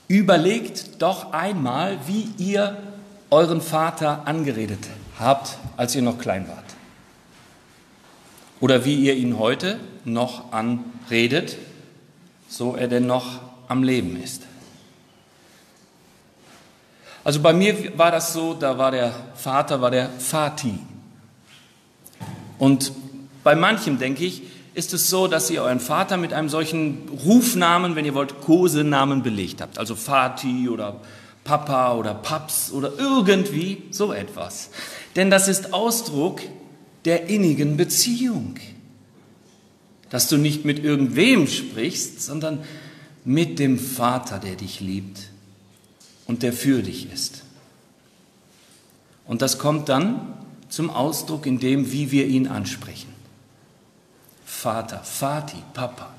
Überlegt doch einmal, wie ihr euren Vater angeredet habt, als ihr noch klein wart. Oder wie ihr ihn heute noch anredet, so er denn noch am Leben ist. Also bei mir war das so, da war der Vater, der Vati. Und bei manchem, denke ich, ist es so, dass ihr euren Vater mit einem solchen Rufnamen, wenn ihr wollt, Kosenamen belegt habt. Also Vati oder Papa oder Paps oder irgendwie so etwas. Denn das ist Ausdruck der innigen Beziehung. Dass du nicht mit irgendwem sprichst, sondern mit dem Vater, der dich liebt und der für dich ist. Und das kommt dann zum Ausdruck in dem, wie wir ihn ansprechen. Vater, Vati, Papa.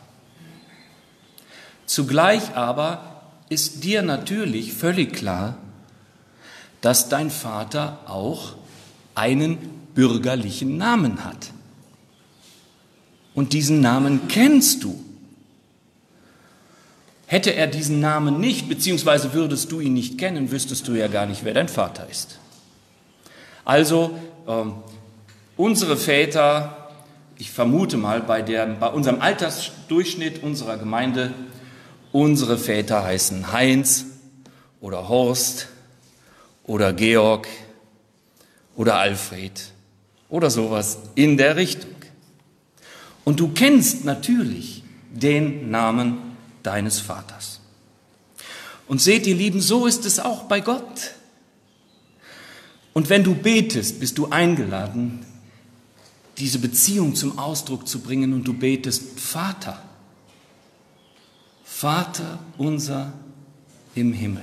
Zugleich aber ist dir natürlich völlig klar, dass dein Vater auch einen bürgerlichen Namen hat. Und diesen Namen kennst du. Hätte er diesen Namen nicht, beziehungsweise würdest du ihn nicht kennen, wüsstest du ja gar nicht, wer dein Vater ist. Also unsere Väter, ich vermute mal bei unserem Altersdurchschnitt unserer Gemeinde, unsere Väter heißen Heinz oder Horst oder Georg oder Alfred oder sowas in der Richtung. Und du kennst natürlich den Namen deines Vaters. Und seht ihr Lieben, so ist es auch bei Gott. Und wenn du betest, bist du eingeladen, diese Beziehung zum Ausdruck zu bringen und du betest, Vater, Vater unser im Himmel.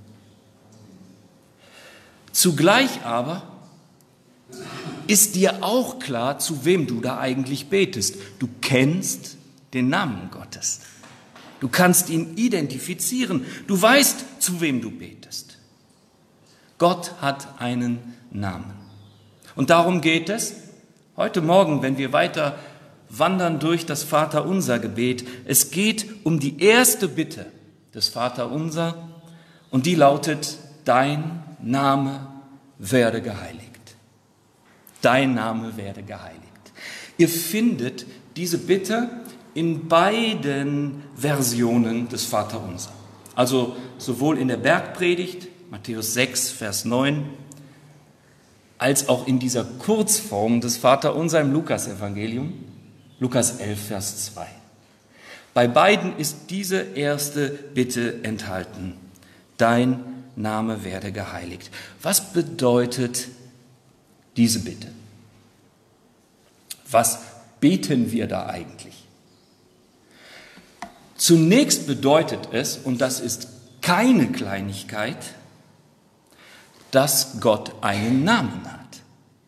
Zugleich aber ist dir auch klar, zu wem du da eigentlich betest. Du kennst den Namen Gottes. Du kannst ihn identifizieren. Du weißt, zu wem du betest. Gott hat einen Namen. Und darum geht es heute Morgen, wenn wir weiter wandern durch das Vaterunser-Gebet. Es geht um die erste Bitte des Vaterunser und die lautet, dein Name werde geheiligt. Dein Name werde geheiligt. Ihr findet diese Bitte in beiden Versionen des Vaterunser. Also sowohl in der Bergpredigt, Matthäus 6, Vers 9, als auch in dieser Kurzform des Vaterunser im Lukas-Evangelium, Lukas 11, Vers 2. Bei beiden ist diese erste Bitte enthalten. Dein Name werde geheiligt. Was bedeutet diese Bitte? Was beten wir da eigentlich? Zunächst bedeutet es, und das ist keine Kleinigkeit, dass Gott einen Namen hat.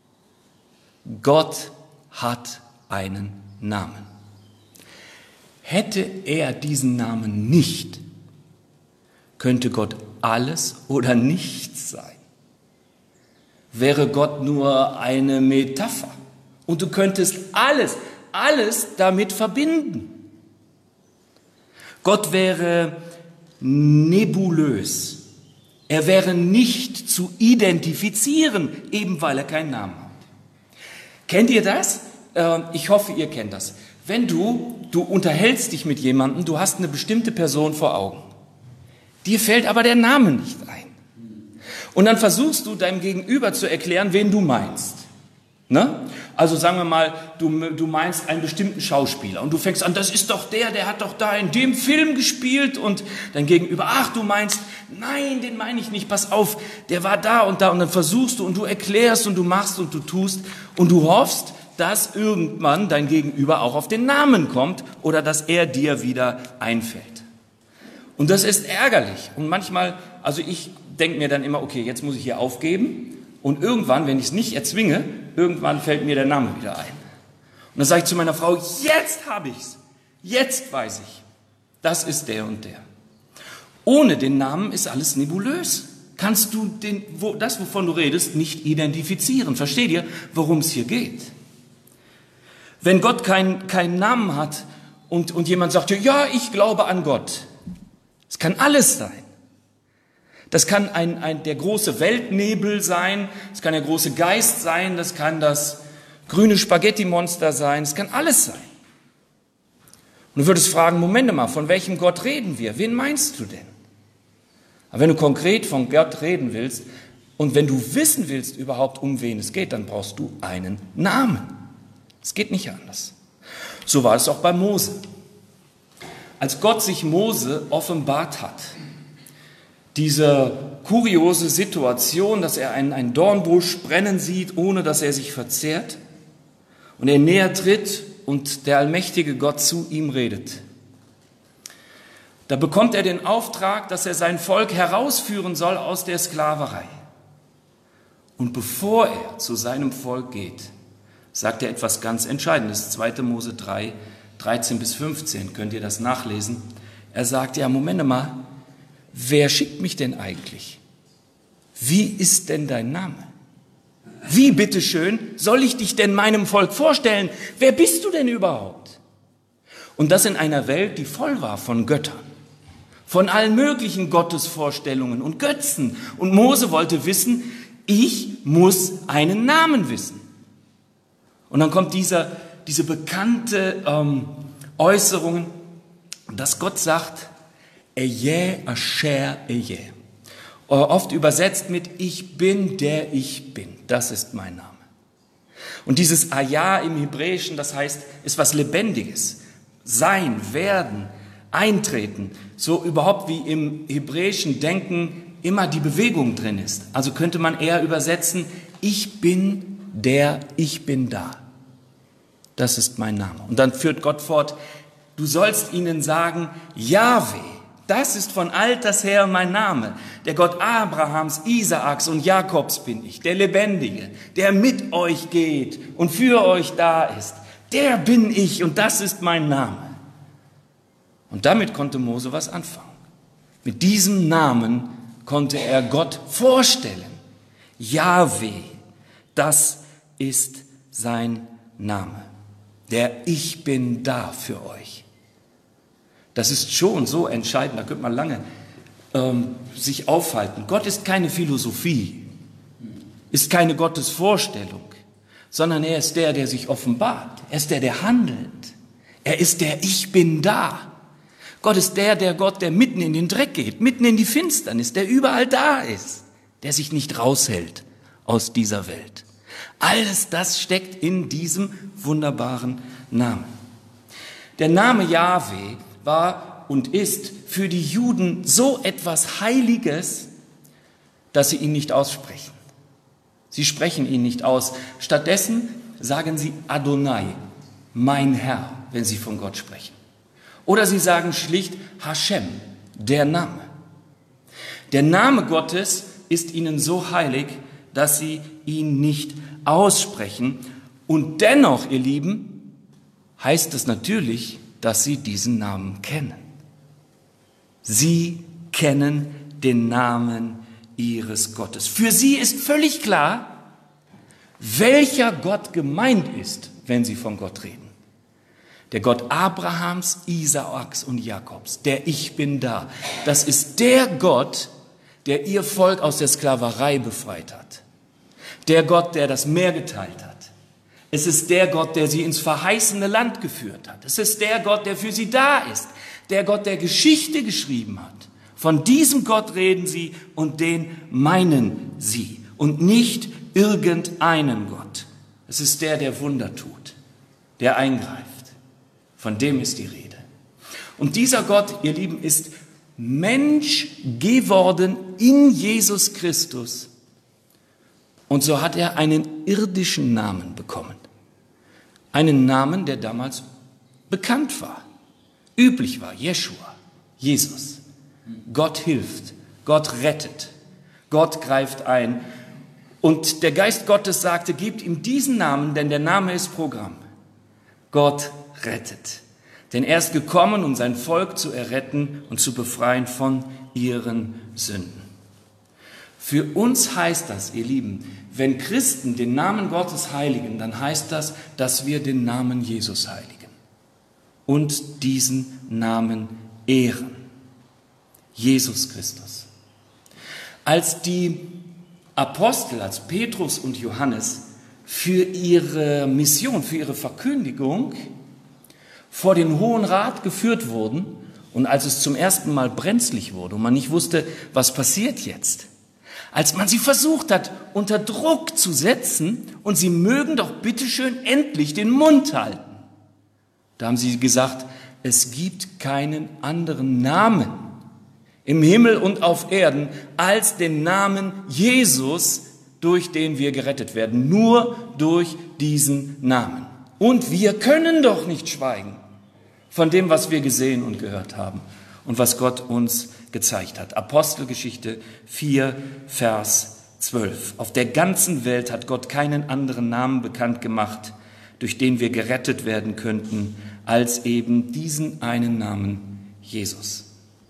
Gott hat einen Namen. Hätte er diesen Namen nicht, könnte Gott alles oder nichts sein. Wäre Gott nur eine Metapher und du könntest alles damit verbinden. Gott wäre nebulös. Er wäre nicht zu identifizieren, eben weil er keinen Namen hat. Kennt ihr das? Ich hoffe, ihr kennt das. Wenn du unterhältst dich mit jemandem, du hast eine bestimmte Person vor Augen. Dir fällt aber der Name nicht ein. Und dann versuchst du deinem Gegenüber zu erklären, wen du meinst. Ne? Also sagen wir mal, du meinst einen bestimmten Schauspieler und du fängst an, das ist doch der hat doch da in dem Film gespielt und dein Gegenüber, ach du meinst, nein, den meine ich nicht, pass auf, der war da und dann versuchst du und du erklärst und du machst und du tust und du hoffst, dass irgendwann dein Gegenüber auch auf den Namen kommt oder dass er dir wieder einfällt. Und das ist ärgerlich und manchmal, also ich denke mir dann immer, okay, jetzt muss ich hier aufgeben. Und irgendwann, wenn ich es nicht erzwinge, irgendwann fällt mir der Name wieder ein. Und dann sage ich zu meiner Frau, jetzt habe ich's. Jetzt weiß ich, das ist der und der. Ohne den Namen ist alles nebulös. Kannst du das, wovon du redest, nicht identifizieren. Versteht ihr, worum es hier geht? Wenn Gott keinen Namen hat und jemand sagt, ja, ich glaube an Gott. Es kann alles sein. Das kann der große Weltnebel sein, das kann der große Geist sein, das kann das grüne Spaghetti-Monster sein, es kann alles sein. Und du würdest fragen, Moment mal, von welchem Gott reden wir? Wen meinst du denn? Aber wenn du konkret von Gott reden willst und wenn du wissen willst überhaupt, um wen es geht, dann brauchst du einen Namen. Es geht nicht anders. So war es auch bei Mose. Als Gott sich Mose offenbart hat, diese kuriose Situation, dass er einen Dornbusch brennen sieht, ohne dass er sich verzehrt, und er näher tritt und der allmächtige Gott zu ihm redet. Da bekommt er den Auftrag, dass er sein Volk herausführen soll aus der Sklaverei. Und bevor er zu seinem Volk geht, sagt er etwas ganz Entscheidendes. 2. Mose 3, 13 bis 15, könnt ihr das nachlesen. Er sagt, ja, Moment mal, wer schickt mich denn eigentlich? Wie ist denn dein Name? Wie, bitteschön, soll ich dich denn meinem Volk vorstellen? Wer bist du denn überhaupt? Und das in einer Welt, die voll war von Göttern, von allen möglichen Gottesvorstellungen und Götzen. Und Mose wollte wissen, ich muss einen Namen wissen. Und dann kommt diese bekannte Äußerung, dass Gott sagt, Ehyeh Asher Ehyeh. Oft übersetzt mit ich bin, der ich bin. Das ist mein Name. Und dieses Ayah im Hebräischen, das heißt, ist was Lebendiges. Sein, werden, eintreten. So überhaupt wie im hebräischen Denken immer die Bewegung drin ist. Also könnte man eher übersetzen, ich bin der, ich bin da. Das ist mein Name. Und dann führt Gott fort, du sollst ihnen sagen, Jahwe, das ist von alters her mein Name. Der Gott Abrahams, Isaaks und Jakobs bin ich, der Lebendige, der mit euch geht und für euch da ist. Der bin ich und das ist mein Name. Und damit konnte Mose was anfangen. Mit diesem Namen konnte er Gott vorstellen. Jahwe, das ist sein Name. Der Ich bin da für euch. Das ist schon so entscheidend, da könnte man lange sich aufhalten. Gott ist keine Philosophie, ist keine Gottesvorstellung, sondern er ist der, der sich offenbart. Er ist der, der handelt. Er ist der Ich bin da. Gott ist der Gott, der mitten in den Dreck geht, mitten in die Finsternis, der überall da ist, der sich nicht raushält aus dieser Welt. Alles das steckt in diesem wunderbaren Namen. Der Name Jahwe war und ist für die Juden so etwas Heiliges, dass sie ihn nicht aussprechen. Sie sprechen ihn nicht aus. Stattdessen sagen sie Adonai, mein Herr, wenn sie von Gott sprechen. Oder sie sagen schlicht Hashem, der Name. Der Name Gottes ist ihnen so heilig, dass sie ihn nicht aussprechen. Und dennoch, ihr Lieben, heißt es natürlich, dass sie diesen Namen kennen. Sie kennen den Namen ihres Gottes. Für sie ist völlig klar, welcher Gott gemeint ist, wenn sie von Gott reden. Der Gott Abrahams, Isaaks und Jakobs, der Ich bin da. Das ist der Gott, der ihr Volk aus der Sklaverei befreit hat. Der Gott, der das Meer geteilt hat. Es ist der Gott, der sie ins verheißene Land geführt hat. Es ist der Gott, der für sie da ist. Der Gott, der Geschichte geschrieben hat. Von diesem Gott reden sie und den meinen sie. Und nicht irgendeinen Gott. Es ist der Wunder tut, der eingreift. Von dem ist die Rede. Und dieser Gott, ihr Lieben, ist Mensch geworden in Jesus Christus. Und so hat er einen irdischen Namen bekommen. Einen Namen, der damals bekannt war, üblich war, Jeschua, Jesus. Gott hilft, Gott rettet, Gott greift ein. Und der Geist Gottes sagte, gebt ihm diesen Namen, denn der Name ist Programm. Gott rettet. Denn er ist gekommen, um sein Volk zu erretten und zu befreien von ihren Sünden. Für uns heißt das, ihr Lieben, wenn Christen den Namen Gottes heiligen, dann heißt das, dass wir den Namen Jesus heiligen und diesen Namen ehren. Jesus Christus. Als die Apostel, als Petrus und Johannes für ihre Mission, für ihre Verkündigung vor den Hohen Rat geführt wurden und als es zum ersten Mal brenzlig wurde und man nicht wusste, was passiert jetzt, als man sie versucht hat, unter Druck zu setzen und sie mögen doch bitteschön endlich den Mund halten, da haben sie gesagt, es gibt keinen anderen Namen im Himmel und auf Erden als den Namen Jesus, durch den wir gerettet werden. Nur durch diesen Namen. Und wir können doch nicht schweigen von dem, was wir gesehen und gehört haben und was Gott uns gezeigt hat. Apostelgeschichte 4, Vers 12. Auf der ganzen Welt hat Gott keinen anderen Namen bekannt gemacht, durch den wir gerettet werden könnten, als eben diesen einen Namen Jesus.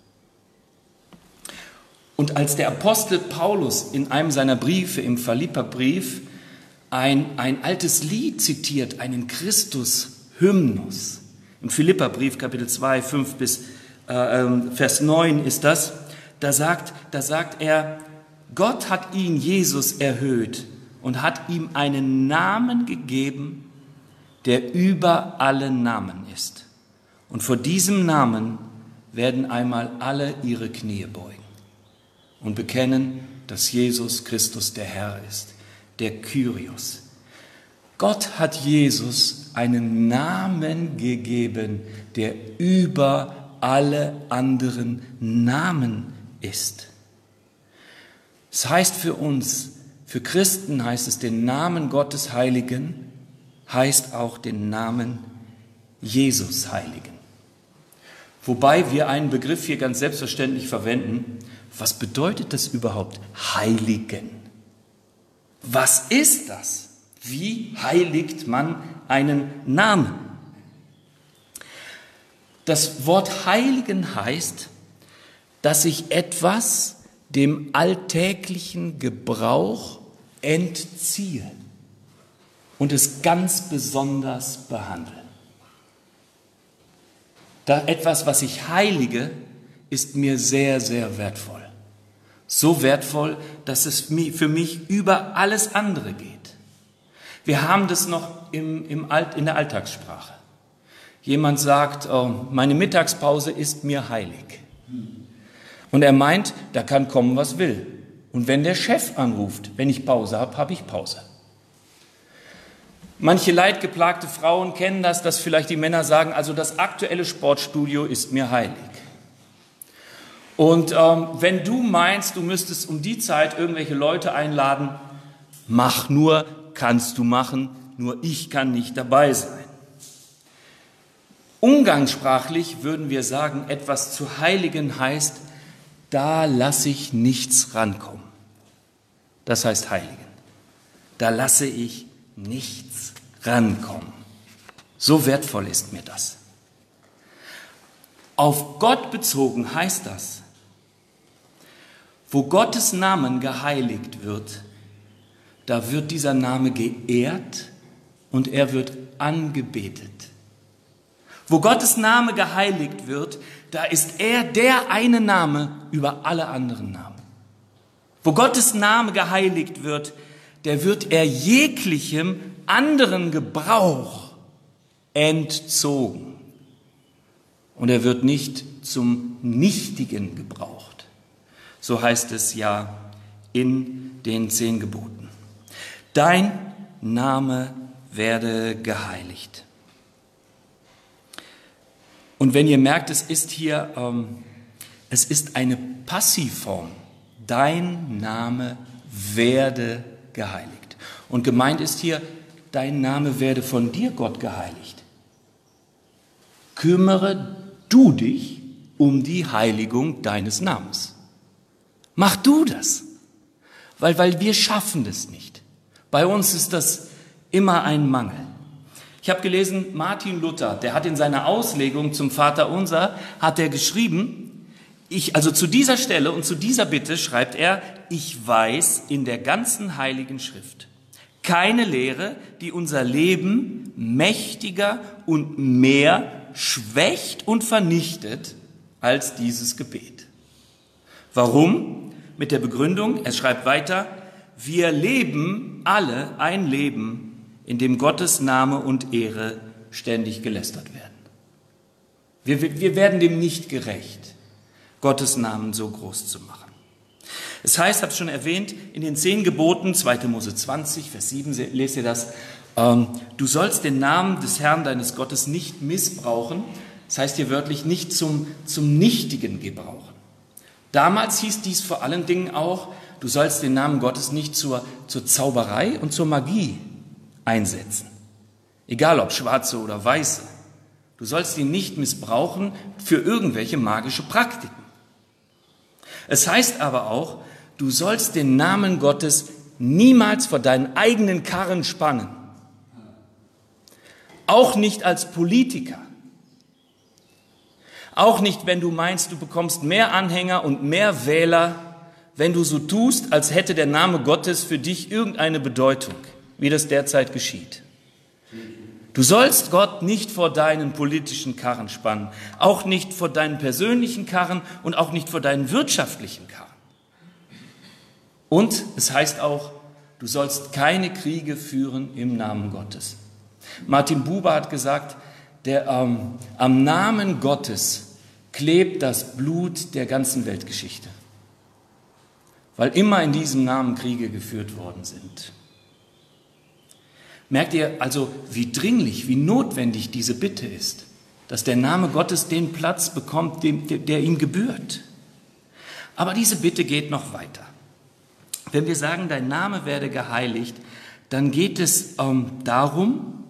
Und als der Apostel Paulus in einem seiner Briefe, im Philipperbrief, ein altes Lied zitiert, einen Christus-Hymnus, im Philipperbrief Kapitel 2, 5 bis Vers 9 ist das, da sagt er, Gott hat ihn, Jesus, erhöht und hat ihm einen Namen gegeben, der über alle Namen ist. Und vor diesem Namen werden einmal alle ihre Knie beugen und bekennen, dass Jesus Christus der Herr ist, der Kyrios. Gott hat Jesus einen Namen gegeben, der über alle anderen Namen ist. Das heißt für uns, für Christen heißt es, den Namen Gottes heiligen, heißt auch den Namen Jesus heiligen. Wobei wir einen Begriff hier ganz selbstverständlich verwenden. Was bedeutet das überhaupt, heiligen? Was ist das? Wie heiligt man einen Namen? Das Wort heiligen heißt, dass ich etwas dem alltäglichen Gebrauch entziehe und es ganz besonders behandle. Da etwas, was ich heilige, ist mir sehr, sehr wertvoll. So wertvoll, dass es für mich über alles andere geht. Wir haben das noch in der Alltagssprache. Jemand sagt, oh, meine Mittagspause ist mir heilig. Und er meint, da kann kommen, was will. Und wenn der Chef anruft, wenn ich Pause habe, habe ich Pause. Manche leidgeplagte Frauen kennen das, dass vielleicht die Männer sagen, also das aktuelle Sportstudio ist mir heilig. Und wenn du meinst, du müsstest um die Zeit irgendwelche Leute einladen, mach nur, kannst du machen, nur ich kann nicht dabei sein. Umgangssprachlich würden wir sagen, etwas zu heiligen heißt, da lasse ich nichts rankommen. Das heißt heiligen. Da lasse ich nichts rankommen. So wertvoll ist mir das. Auf Gott bezogen heißt das, wo Gottes Namen geheiligt wird, da wird dieser Name geehrt und er wird angebetet. Wo Gottes Name geheiligt wird, da ist er der eine Name über alle anderen Namen. Wo Gottes Name geheiligt wird, der wird er jeglichem anderen Gebrauch entzogen. Und er wird nicht zum Nichtigen gebraucht. So heißt es ja in den 10 Geboten. Dein Name werde geheiligt. Und wenn ihr merkt, es ist hier, es ist eine Passivform. Dein Name werde geheiligt. Und gemeint ist hier, dein Name werde von dir, Gott, geheiligt. Kümmere du dich um die Heiligung deines Namens. Mach du das, weil wir schaffen das nicht. Bei uns ist das immer ein Mangel. Ich habe gelesen, Martin Luther, der hat in seiner Auslegung zum Vaterunser, hat er geschrieben, also zu dieser Stelle und zu dieser Bitte schreibt er, ich weiß in der ganzen Heiligen Schrift keine Lehre, die unser Leben mächtiger und mehr schwächt und vernichtet als dieses Gebet. Warum? mit der Begründung, er schreibt weiter, wir leben alle ein Leben, in dem Gottes Name und Ehre ständig gelästert werden. Wir werden dem nicht gerecht, Gottes Namen so groß zu machen. Es heißt, ich habe es schon erwähnt, in den 10 Geboten, 2. Mose 20, Vers 7, lest ihr das, du sollst den Namen des Herrn deines Gottes nicht missbrauchen, das heißt hier wörtlich nicht zum Nichtigen gebrauchen. Damals hieß dies vor allen Dingen auch, du sollst den Namen Gottes nicht zur Zauberei und zur Magie einsetzen. Egal ob schwarze oder weiße. Du sollst ihn nicht missbrauchen für irgendwelche magische Praktiken. Es heißt aber auch, du sollst den Namen Gottes niemals vor deinen eigenen Karren spannen. Auch nicht als Politiker. Auch nicht, wenn du meinst, du bekommst mehr Anhänger und mehr Wähler, wenn du so tust, als hätte der Name Gottes für dich irgendeine Bedeutung, wie das derzeit geschieht. Du sollst Gott nicht vor deinen politischen Karren spannen, auch nicht vor deinen persönlichen Karren und auch nicht vor deinen wirtschaftlichen Karren. Und es heißt auch, du sollst keine Kriege führen im Namen Gottes. Martin Buber hat gesagt, am Namen Gottes klebt das Blut der ganzen Weltgeschichte, weil immer in diesem Namen Kriege geführt worden sind. Merkt ihr also, wie dringlich, wie notwendig diese Bitte ist, dass der Name Gottes den Platz bekommt, der ihm gebührt. Aber diese Bitte geht noch weiter. Wenn wir sagen, dein Name werde geheiligt, dann geht es darum,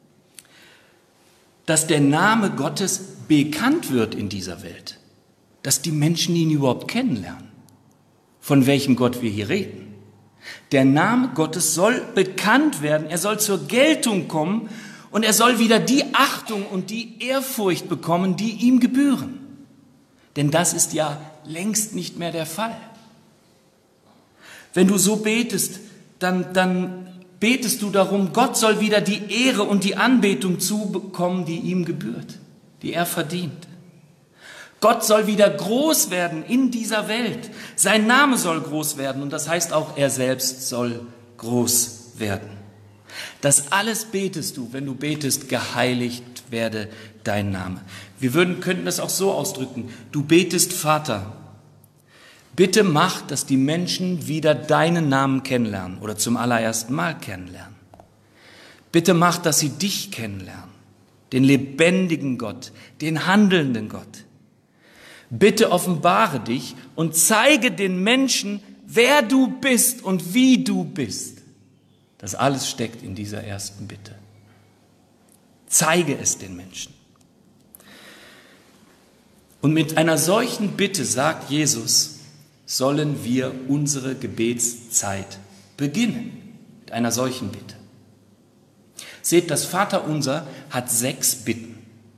dass der Name Gottes bekannt wird in dieser Welt, dass die Menschen ihn überhaupt kennenlernen, von welchem Gott wir hier reden. Der Name Gottes soll bekannt werden, er soll zur Geltung kommen und er soll wieder die Achtung und die Ehrfurcht bekommen, die ihm gebühren. Denn das ist ja längst nicht mehr der Fall. Wenn du so betest, dann betest du darum, Gott soll wieder die Ehre und die Anbetung zubekommen, die ihm gebührt, die er verdient. Gott soll wieder groß werden in dieser Welt. Sein Name soll groß werden und das heißt auch, er selbst soll groß werden. Das alles betest du, wenn du betest, geheiligt werde dein Name. Wir könnten das auch so ausdrücken. Du betest, Vater, bitte mach, dass die Menschen wieder deinen Namen kennenlernen oder zum allerersten Mal kennenlernen. Bitte mach, dass sie dich kennenlernen, den lebendigen Gott, den handelnden Gott. Bitte offenbare dich und zeige den Menschen, wer du bist und wie du bist. Das alles steckt in dieser ersten Bitte. Zeige es den Menschen. Und mit einer solchen Bitte, sagt Jesus, sollen wir unsere Gebetszeit beginnen. Mit einer solchen Bitte. Seht, das Vaterunser hat 6 Bitten.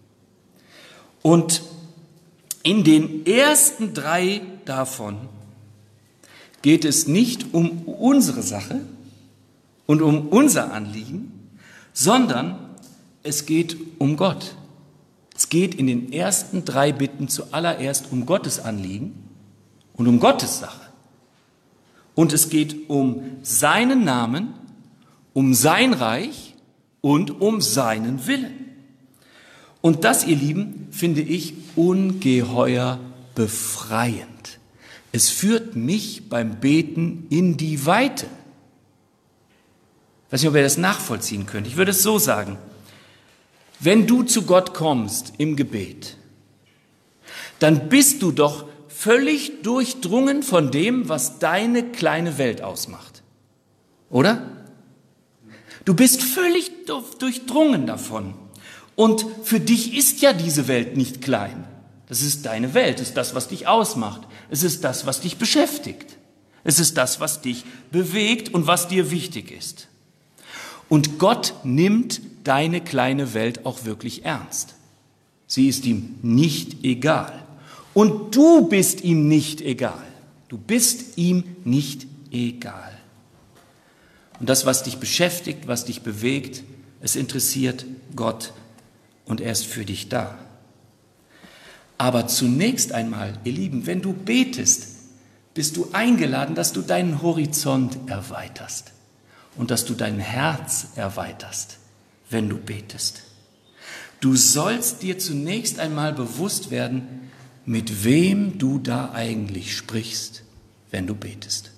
Und in den ersten 3 davon geht es nicht um unsere Sache und um unser Anliegen, sondern es geht um Gott. Es geht in den ersten 3 Bitten zuallererst um Gottes Anliegen und um Gottes Sache. Und es geht um seinen Namen, um sein Reich und um seinen Willen. Und das, ihr Lieben, finde ich ungeheuer befreiend. Es führt mich beim Beten in die Weite. Ich weiß nicht, ob ihr das nachvollziehen könnt. Ich würde es so sagen. Wenn du zu Gott kommst im Gebet, dann bist du doch völlig durchdrungen von dem, was deine kleine Welt ausmacht. Oder? Du bist völlig durchdrungen davon. Und für dich ist ja diese Welt nicht klein. Das ist deine Welt, es ist das, was dich ausmacht. Es ist das, was dich beschäftigt. Es ist das, was dich bewegt und was dir wichtig ist. Und Gott nimmt deine kleine Welt auch wirklich ernst. Sie ist ihm nicht egal. Und du bist ihm nicht egal. Du bist ihm nicht egal. Und das, was dich beschäftigt, was dich bewegt, es interessiert Gott und er ist für dich da. Aber zunächst einmal, ihr Lieben, wenn du betest, bist du eingeladen, dass du deinen Horizont erweiterst und dass du dein Herz erweiterst, wenn du betest. Du sollst dir zunächst einmal bewusst werden, mit wem du da eigentlich sprichst, wenn du betest.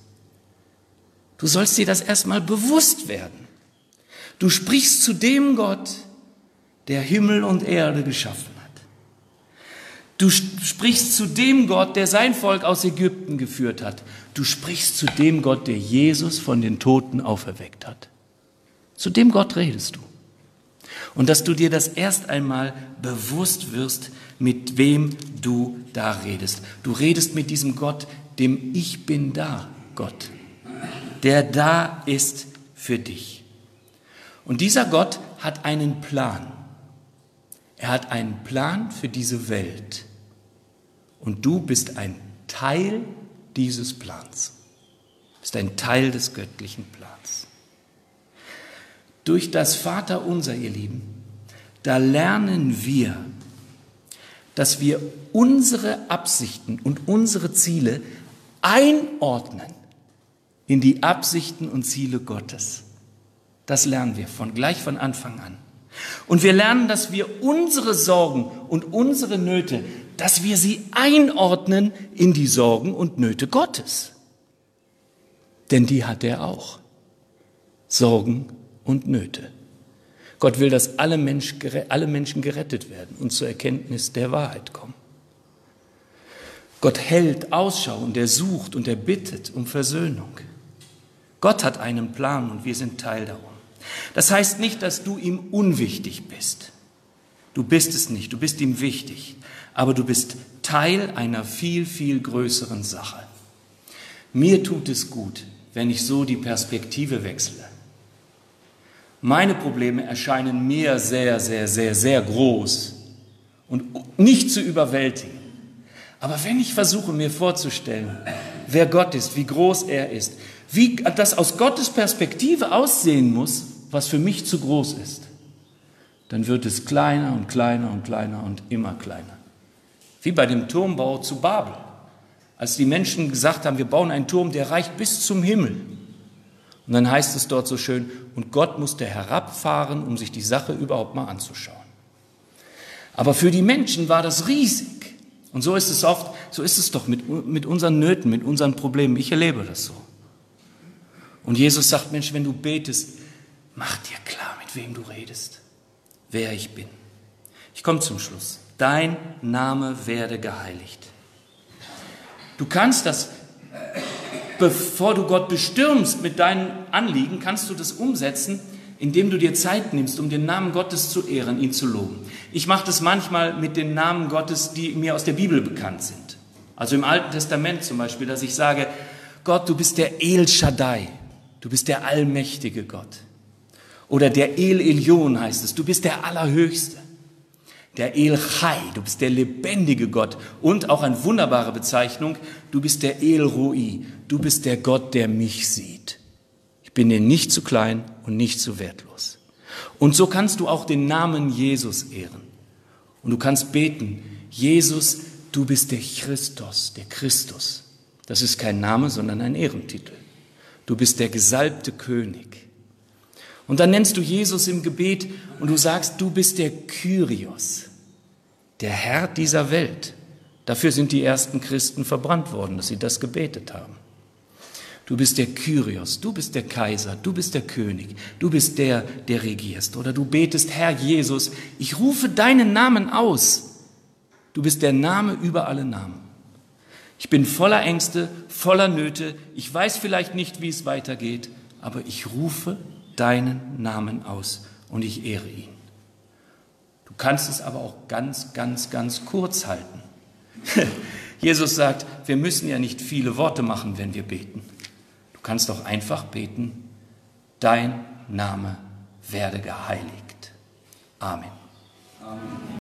Du sollst dir das erstmal bewusst werden. Du sprichst zu dem Gott, der Himmel und Erde geschaffen hat. Du sprichst zu dem Gott, der sein Volk aus Ägypten geführt hat. Du sprichst zu dem Gott, der Jesus von den Toten auferweckt hat. Zu dem Gott redest du. Und dass du dir das erst einmal bewusst wirst, mit wem du da redest. Du redest mit diesem Gott, dem Ich bin da Gott, der da ist für dich. Und dieser Gott hat einen Plan. Er hat einen Plan für diese Welt. Und du bist ein Teil dieses Plans. Du bist ein Teil des göttlichen Plans. Durch das Vaterunser, ihr Lieben, da lernen wir, dass wir unsere Absichten und unsere Ziele einordnen in die Absichten und Ziele Gottes. Das lernen wir gleich von Anfang an. Und wir lernen, dass wir unsere Sorgen und unsere Nöte, dass wir sie einordnen in die Sorgen und Nöte Gottes. Denn die hat er auch. Sorgen und Nöte. Gott will, dass alle Menschen gerettet werden und zur Erkenntnis der Wahrheit kommen. Gott hält Ausschau und er sucht und er bittet um Versöhnung. Gott hat einen Plan und wir sind Teil darum. Das heißt nicht, dass du ihm unwichtig bist. Du bist es nicht, du bist ihm wichtig. Aber du bist Teil einer viel, viel größeren Sache. Mir tut es gut, wenn ich so die Perspektive wechsle. Meine Probleme erscheinen mir sehr, sehr, sehr, sehr groß und nicht zu überwältigen. Aber wenn ich versuche, mir vorzustellen, wer Gott ist, wie groß er ist, wie das aus Gottes Perspektive aussehen muss, was für mich zu groß ist, dann wird es kleiner und kleiner und kleiner und immer kleiner. Wie bei dem Turmbau zu Babel. Als die Menschen gesagt haben, wir bauen einen Turm, der reicht bis zum Himmel. Und dann heißt es dort so schön, und Gott musste herabfahren, um sich die Sache überhaupt mal anzuschauen. Aber für die Menschen war das riesig. Und so ist es oft, so ist es doch mit unseren Nöten, mit unseren Problemen. Ich erlebe das so. Und Jesus sagt, Mensch, wenn du betest, mach dir klar, mit wem du redest, wer ich bin. Ich komme zum Schluss. Dein Name werde geheiligt. Du kannst das, bevor du Gott bestürmst mit deinen Anliegen, kannst du das umsetzen, indem du dir Zeit nimmst, um den Namen Gottes zu ehren, ihn zu loben. Ich mache das manchmal mit den Namen Gottes, die mir aus der Bibel bekannt sind. Also im Alten Testament zum Beispiel, dass ich sage, Gott, du bist der El Shaddai, du bist der allmächtige Gott. Oder der El Elyon heißt es, du bist der Allerhöchste. Der El Chai, du bist der lebendige Gott. Und auch eine wunderbare Bezeichnung, du bist der El Roi, du bist der Gott, der mich sieht. Ich bin dir nicht zu klein und nicht zu wertlos. Und so kannst du auch den Namen Jesus ehren. Und du kannst beten, Jesus, du bist der Christus, der Christus. Das ist kein Name, sondern ein Ehrentitel. Du bist der gesalbte König. Und dann nennst du Jesus im Gebet und du sagst, du bist der Kyrios, der Herr dieser Welt. Dafür sind die ersten Christen verbrannt worden, dass sie das gebetet haben. Du bist der Kyrios, du bist der Kaiser, du bist der König, du bist der regierst. Oder du betest, Herr Jesus, ich rufe deinen Namen aus. Du bist der Name über alle Namen. Ich bin voller Ängste, voller Nöte. Ich weiß vielleicht nicht, wie es weitergeht, aber ich rufe deinen Namen aus und ich ehre ihn. Du kannst es aber auch ganz, ganz, ganz kurz halten. Jesus sagt, wir müssen ja nicht viele Worte machen, wenn wir beten. Du kannst doch einfach beten, dein Name werde geheiligt. Amen. Amen.